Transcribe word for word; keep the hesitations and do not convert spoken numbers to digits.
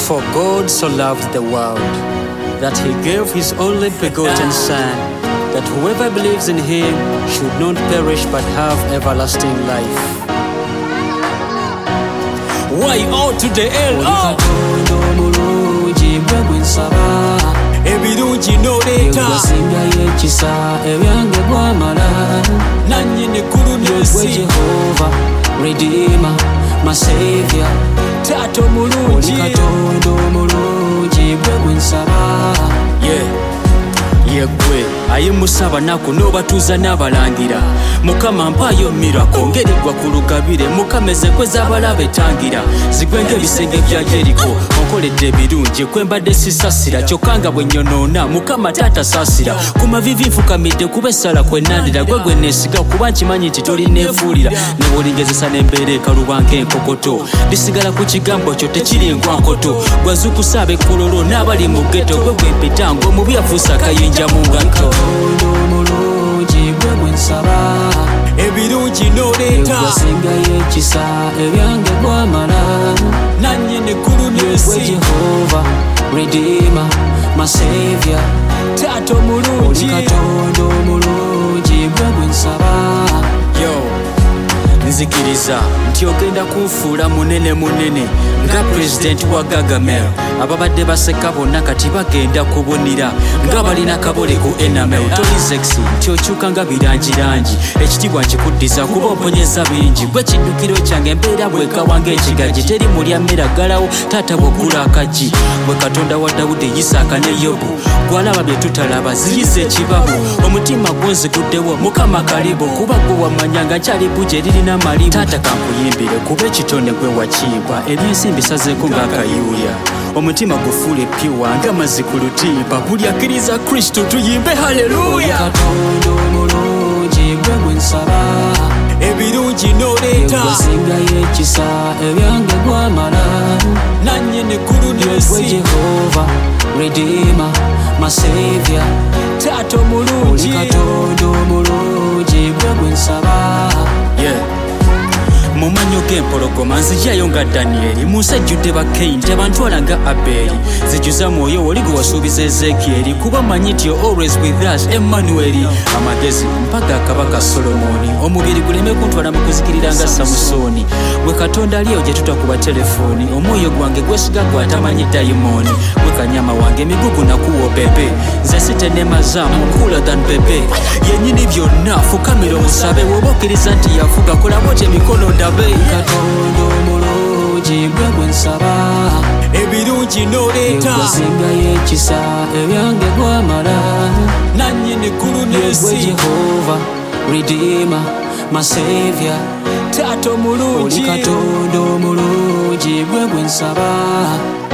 For God so loved the world, that he gave his only begotten Son, that whoever believes in him should not perish but have everlasting life. Why out to the L O? Ebirungi n'oleeta nannyini ggulu n'ensi Jehova, Redeemer, my Savior. Taata omulungi Katonda omulungi gwe gwe nsaba. yegwe ayimusa abanaku n'obatuuza n'abalangira. Mukama mpaayo miracle ngeri gwa ku lugabire. Mukama ezekwe z'abalaba etangira zigwe ng'ebisenge bya Jeriko. Onkoledde ebirungi kwe mbadde sisasira, kyokka nga bwe nyonoona Mukama taata saasira. Ku mavivi nfukamidde kuba essala kwe nnandira. Gwe gwe neesiga kuba nkimanyi nti tolineefuulira. Ne bw'olingezesa n'embeera ekaluba ng'enkokoto, lisigala ku kigambo kyo tekiri enkwankoto. Gwazukusa ab'ekkololo n'abali mu ghetto. Gwe gwe mpita ng'omubi afuusa akayinja mu ngatto. Omulungi gwe gwe nsaba. Ebirungi n'oleeta Singayo ekisa ebyange gwamala. nannyini ggulu Gwe n'ensi Jehova, Redeemer, my Savior. taata omulungi Katonda omulungi gwe gwe nsaba. yo nzikiriza nti ogenda kunfuula munene munene nga pulezidenti wa Gagamel. Ababadde baseka bonna kati bagenda kubunira nga balina kabole ku enamel. Toli sexy nti okyuka nga birangirangi, ekitiibwa nkikuddiza kuba omponyeza bingi. Gwe kiddukiro kyange embeera bwekawange ekigagi, teri mulya mmera ggalawo taata bw'oggula akagi. Bwe Katonda wa Dawudi, Isaaka ne Yobu, gwalaba bye tutalaba ziyiza ekibabu. Omutima gwonziguddewo Mukama kalibu, kuba gwe wamanya nga nkyali buje lirina malibu. Taata kankuyimbire kuba ekitonde gwe wakiibwa, ebyensi mbisazeeko ng'akayuuya. Omutima gufuule pyuwa ng'amazzi ku lutimpa. Buli akkiriza Kristo tuyimbe haleluya. Katonda omulungi gwe gwe nsaba. Ebirungi n'oleeta Singayo ekisa ebyange gwamala. nannyini ggulu Gwe n'ensi Jehova, Redeemer, my Savior. taata omulungi Katonda omulungi gwe gwe nsaba. mu manyo g'empologoma nzijjayo nga Danyeri. Mu nsi ejjudde bakkeyi tebantwala nga Aberi. Zijjuza mwoyo oli gwe wasuubiza Ezekieri, kuba manyi nti you're always with us Emmanuel. Amagezi mpaga kabaka Solomoni, omubiri guleme kuntwala mu kuzikirira nga Samusoni. Gwe Katonda aliyo gye tutakuba telefoni, omwoyo gwange gwesiga gwatamanyi dayimoni. Gwe kanyama wange emigugu nakuwa pepe, nze sitennemazaamu cooler than pepe. Yennyini byonna fukamira omusabe, woba okkiriza nti yafuga kolabo gye emikono ndabe. Katonda omulungi gwe gwe nsaba. Ebirungi n'oleeta Singayo ekisa ebyange gwamala. nannyini ggulu Gwe n'ensi Jehova, Redeemer, my Savior. taata omulungi Katonda omulungi gwe gwe nsaba.